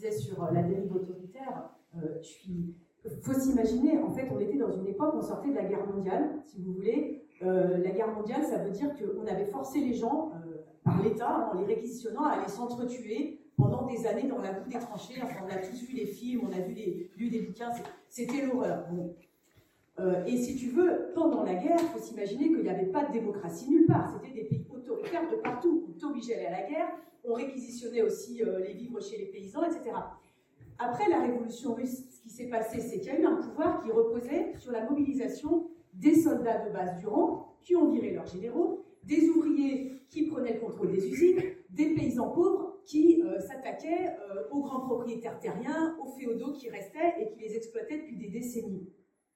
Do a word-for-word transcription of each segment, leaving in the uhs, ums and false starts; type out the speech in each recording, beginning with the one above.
disais sur la dérive autoritaire, euh, je suis... faut s'imaginer, en fait, on était dans une époque, on sortait de la guerre mondiale, si vous voulez. Euh, la guerre mondiale, ça veut dire qu'on avait forcé les gens, euh, par l'État, en les réquisitionnant, à aller s'entretuer pendant des années dans la boue des tranchées. Enfin, on a tous vu les films, on a vu les, lu des bouquins, c'était l'horreur. Bon. Euh, et si tu veux, pendant la guerre, il faut s'imaginer qu'il n'y avait pas de démocratie nulle part. C'était des pays autoritaires de partout. On t'obligeait à aller à la guerre, on réquisitionnait aussi euh, les vivres chez les paysans, et cetera. Après la révolution russe, ce qui s'est passé, c'est qu'il y a eu un pouvoir qui reposait sur la mobilisation des soldats de base du rang, qui ont viré leurs généraux, des ouvriers qui prenaient le contrôle des usines, des paysans pauvres qui euh, s'attaquaient euh, aux grands propriétaires terriens, aux féodaux qui restaient et qui les exploitaient depuis des décennies.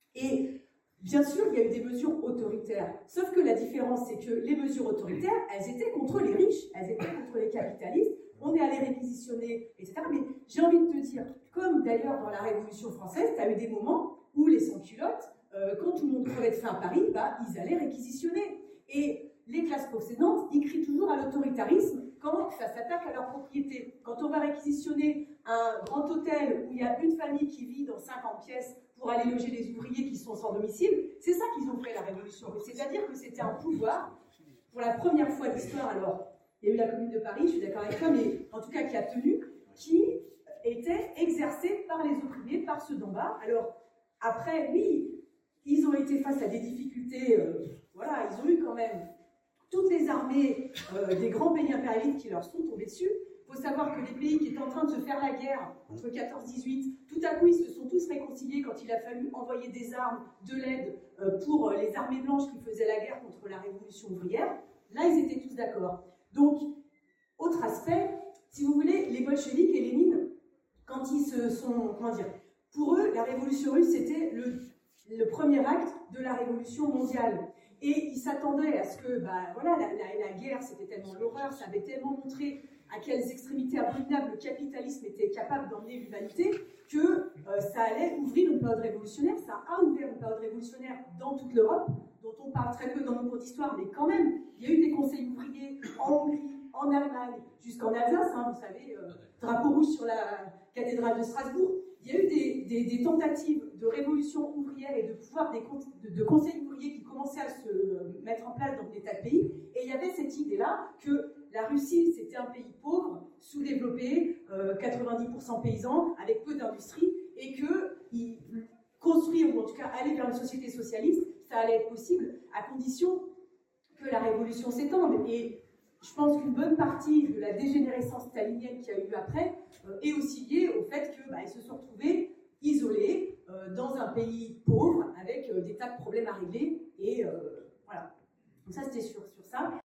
Et bien sûr, il y a eu des mesures autoritaires. Sauf que la différence, c'est que les mesures autoritaires, elles étaient contre les riches, elles étaient contre les capitalistes. On est allé réquisitionner, et cetera. Mais j'ai envie de te dire, comme d'ailleurs dans la Révolution française, tu as eu des moments où les sans-culottes, euh, quand tout le monde crevait de faim à Paris, bah, ils allaient réquisitionner. Et les classes possédantes, ils crient toujours à l'autoritarisme quand ça s'attaque à leur propriété. Quand on va réquisitionner un grand hôtel où il y a une famille qui vit dans cinquante pièces pour aller loger les ouvriers qui sont sans domicile, c'est ça qu'ils ont fait la Révolution. C'est-à-dire que c'était un pouvoir, pour la première fois de l'histoire, alors, il y a eu la Commune de Paris, je suis d'accord avec toi, mais en tout cas qui a tenu, qui était exercée par les ouvriers, par ceux d'en bas. Alors, après, oui, ils ont été face à des difficultés, euh, voilà, ils ont eu quand même toutes les armées euh, des grands pays impérialistes qui leur sont tombées dessus. Il faut savoir que les pays qui étaient en train de se faire la guerre entre quatorze dix-huit, tout à coup, ils se sont tous réconciliés quand il a fallu envoyer des armes, de l'aide euh, pour les armées blanches qui faisaient la guerre contre la révolution ouvrière. Là, ils étaient tous d'accord. Donc, autre aspect, si vous voulez, les bolcheviks et Lénine, quand ils se sont, comment dire, pour eux, la révolution russe, c'était le, le premier acte de la révolution mondiale. Et ils s'attendaient à ce que, bah, voilà, la, la, la guerre, c'était tellement l'horreur, ça avait tellement montré à quelles extrémités abominables le capitalisme était capable d'emmener l'humanité, que euh, ça allait ouvrir une période révolutionnaire. Ça a ouvert une période révolutionnaire dans toute l'Europe, dont on parle très peu dans nos cours d'histoire, mais quand même, il y a eu des conseils ouvriers en Hongrie, en Allemagne, jusqu'en Alsace, hein, vous savez, euh, drapeau rouge sur la cathédrale de Strasbourg. Il y a eu des, des, des tentatives de révolution ouvrière et de pouvoir des de, de conseils ouvriers qui commençaient à se mettre en place dans des tas de pays. Et il y avait cette idée-là que la Russie, c'était un pays pauvre, sous-développé, euh, quatre-vingt-dix pour cent paysans, avec peu d'industrie, et que il, construire, ou en tout cas aller vers une société socialiste, ça allait être possible à condition que la révolution s'étende. Et je pense qu'une bonne partie de la dégénérescence stalinienne qu'il y a eu après euh, est aussi liée au fait qu'ils bah, se sont retrouvés isolés euh, dans un pays pauvre avec euh, des tas de problèmes à régler et, euh,